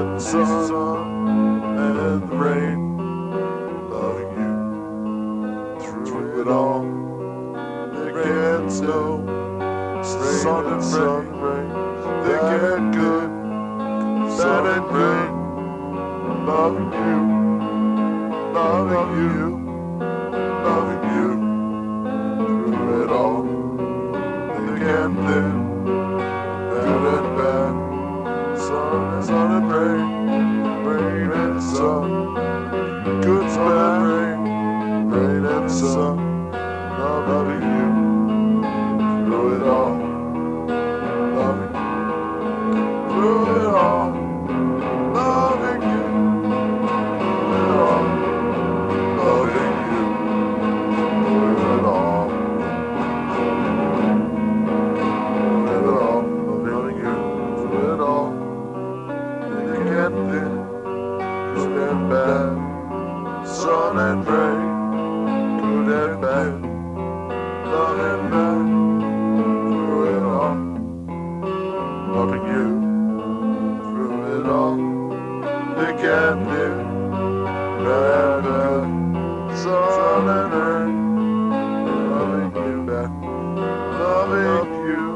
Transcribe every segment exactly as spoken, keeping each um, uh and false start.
and sun and the rain, loving you through it all. They get snow, sun and rain, they get good, bad and great, loving you, loving you, loving you through it all. They get thin, good and bad, sun and sun and rain, rain and sun, good, bad, rain, rain and sun, loving you through it all, loving you through it all, loving you through it all, loving you through it all, through it all, loving you through it all. They get thin, good and bad, sun and rain, good and bad, love and bad, through it all, loving you through it all. They get thin, bad, bad, sun and rain, loving you bad, loving you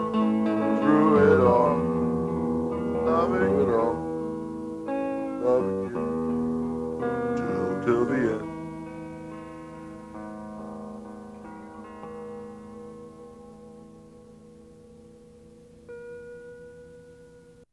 through it all, loving it all, loving you.